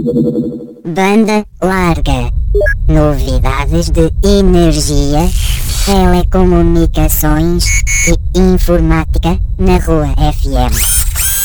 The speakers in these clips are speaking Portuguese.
Banda larga. Novidades de energia, telecomunicações e informática na Rua FM.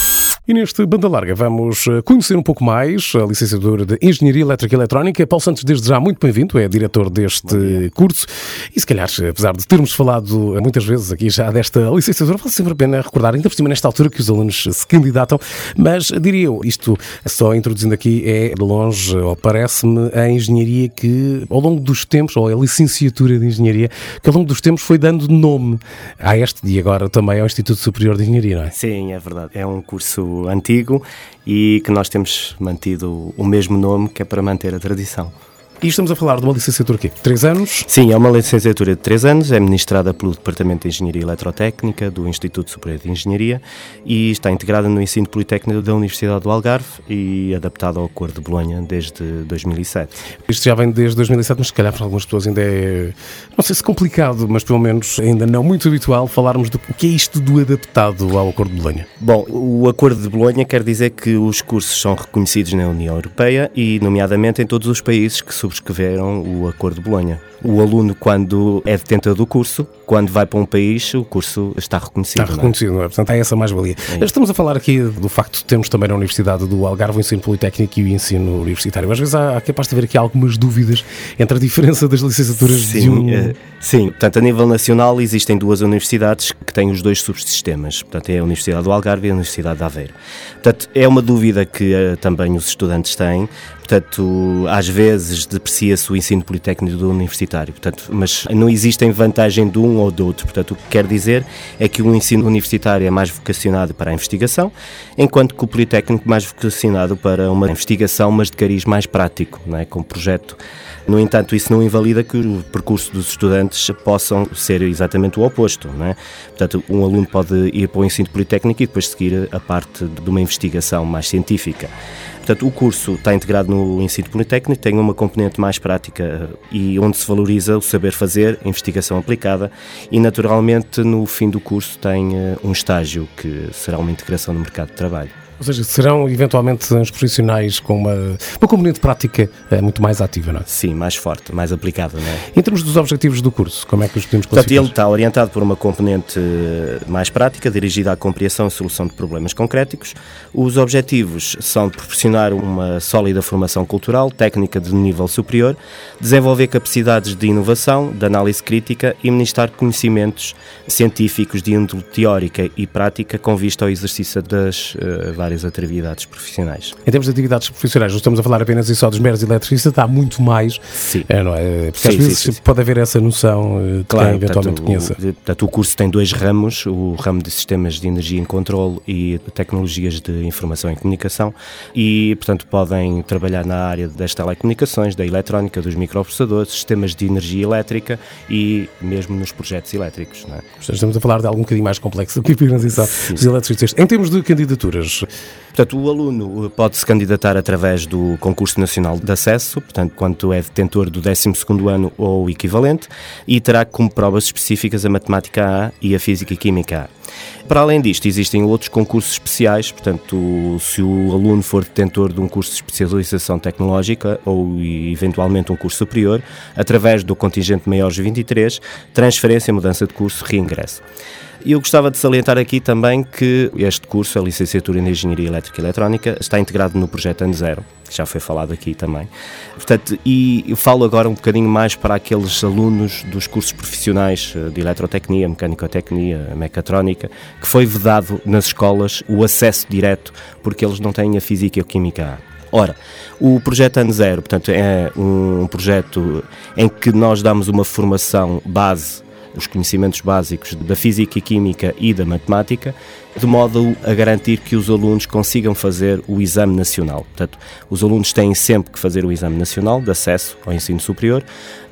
E neste Banda Larga vamos conhecer um pouco mais a licenciatura de Engenharia Elétrica e Eletrónica. Paulo Santos, desde já, muito bem-vindo, é diretor deste curso. E se calhar, apesar de termos falado muitas vezes aqui já desta licenciatura, vale sempre a pena recordar, ainda por cima nesta altura que os alunos se candidatam, mas diria eu, isto só introduzindo aqui, é de longe, ou parece-me, a engenharia que ao longo dos tempos, ou a licenciatura de Engenharia, que ao longo dos tempos foi dando nome a este e agora também ao Instituto Superior de Engenharia, não é? Sim, é verdade. É um curso antigo e que nós temos mantido o mesmo nome, que é para manter a tradição. E estamos a falar de uma licenciatura aqui, 3 anos? Sim, é uma licenciatura de 3 anos, é ministrada pelo Departamento de Engenharia Eletrotécnica do Instituto Superior de Engenharia e está integrada no ensino politécnico da Universidade do Algarve e adaptada ao Acordo de Bolonha desde 2007. Isto já vem desde 2007, mas se calhar para algumas pessoas ainda é, não sei se complicado, mas pelo menos ainda não muito habitual falarmos do que é isto do adaptado ao Acordo de Bolonha. Bom, o Acordo de Bolonha quer dizer que os cursos são reconhecidos na União Europeia e, nomeadamente, em todos os países que subscreveram o Acordo de Bolonha. O aluno, quando é detentor do curso, quando vai para um país, o curso está reconhecido. Está reconhecido, não é? Portanto, há essa mais-valia. Estamos a falar aqui do facto de termos também na Universidade do Algarve o ensino politécnico e o ensino universitário. Às vezes há capaz de haver aqui algumas dúvidas entre a diferença das licenciaturas de um... Sim, portanto, a nível nacional existem 2 universidades que têm os 2 subsistemas. Portanto, é a Universidade do Algarve e a Universidade de Aveiro. Portanto, é uma dúvida que também os estudantes têm. Portanto, às vezes deprecia-se o ensino politécnico do universitário, portanto, mas não existem vantagem de um ou do outro. Portanto, o que quer dizer é que o ensino universitário é mais vocacionado para a investigação, enquanto que o politécnico é mais vocacionado para uma investigação, mas de cariz mais prático, não é? Com projeto. No entanto, isso não invalida que o percurso dos estudantes possam ser exatamente o oposto, não é? Portanto, um aluno pode ir para o ensino politécnico e depois seguir a parte de uma investigação mais científica. Portanto, o curso está integrado no ensino politécnico, tem uma componente mais prática e onde se valoriza o saber fazer, a investigação aplicada e, naturalmente, no fim do curso tem um estágio que será uma integração no mercado de trabalho. Ou seja, serão eventualmente uns profissionais com uma componente prática muito mais ativa, não é? Sim, mais forte, mais aplicada, não é? Em termos dos objetivos do curso, como é que os podemos classificar? Portanto, ele está orientado por uma componente mais prática, dirigida à compreensão e solução de problemas concréticos. Os objetivos são de proporcionar uma sólida formação cultural, técnica de nível superior, desenvolver capacidades de inovação, de análise crítica e ministrar conhecimentos científicos de índole teórica e prática com vista ao exercício das várias atividades profissionais. Em termos de atividades profissionais, não estamos a falar apenas e só dos meros eletricistas, há muito mais, sim. Não é? Porque às vezes pode haver essa noção de claro, quem eventualmente conheça. Portanto, o curso tem 2 ramos, o ramo de sistemas de energia em controle e tecnologias de informação e comunicação e, portanto, podem trabalhar na área das telecomunicações, da eletrónica, dos microprocessadores, sistemas de energia elétrica e mesmo nos projetos elétricos, não é? Portanto, estamos a falar de algo um bocadinho mais complexo do que apenas isso dos eletricistas. Em termos de candidaturas... Portanto, o aluno pode se candidatar através do Concurso Nacional de Acesso, portanto, quando é detentor do 12º ano ou equivalente, e terá como provas específicas a Matemática A e a Física e Química A. Para além disto, existem outros concursos especiais, portanto, se o aluno for detentor de um curso de especialização tecnológica ou eventualmente um curso superior, através do contingente maiores 23, transferência, mudança de curso, reingresso. E eu gostava de salientar aqui também que este curso, a Licenciatura em Engenharia Elétrica e Eletrónica, está integrado no projeto Ano Zero, que já foi falado aqui também. Portanto, e eu falo agora um bocadinho mais para aqueles alunos dos cursos profissionais de eletrotecnia, mecanicotecnia, mecatrónica, que foi vedado nas escolas o acesso direto, porque eles não têm a Física e a Química A. Ora, o projeto Ano Zero, portanto, é um projeto em que nós damos uma formação base, os conhecimentos básicos da física e química e da matemática, de modo a garantir que os alunos consigam fazer o exame nacional. Portanto, os alunos têm sempre que fazer o exame nacional de acesso ao ensino superior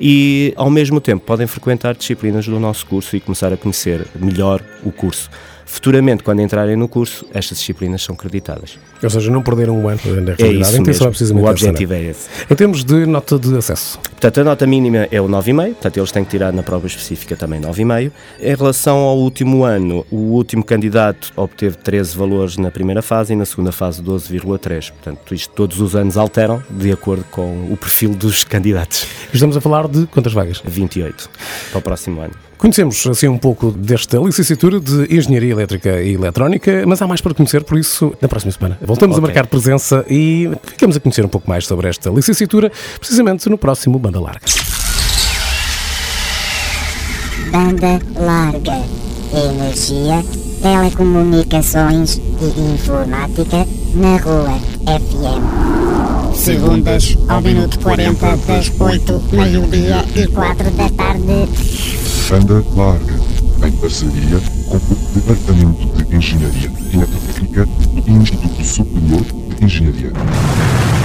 e, ao mesmo tempo, podem frequentar disciplinas do nosso curso e começar a conhecer melhor o curso. Futuramente, quando entrarem no curso, estas disciplinas são creditadas. Ou seja, não perderam um ano na realidade. É isso a intenção mesmo, é precisamente o essa, objetivo é esse. Em termos de nota de acesso. Portanto, a nota mínima é o 9,5, portanto, eles têm que tirar na prova específica também 9,5. Em relação ao último ano, o último candidato obteve 13 valores na primeira fase e na segunda fase 12,3. Portanto, isto todos os anos alteram de acordo com o perfil dos candidatos. Estamos a falar de quantas vagas? 28 para o próximo ano. Conhecemos assim um pouco desta licenciatura de Engenharia Elétrica e Eletrónica, mas há mais para conhecer, por isso, na próxima semana voltamos a marcar presença e ficamos a conhecer um pouco mais sobre esta licenciatura, precisamente no próximo Banda Larga. Banda larga. Energia, telecomunicações e informática na Rua FM. Segundas ao minuto 40 das 8, meio-dia e 4 da tarde. Banda larga, em parceria com o Departamento de Engenharia Elétrica e Instituto Superior de Engenharia.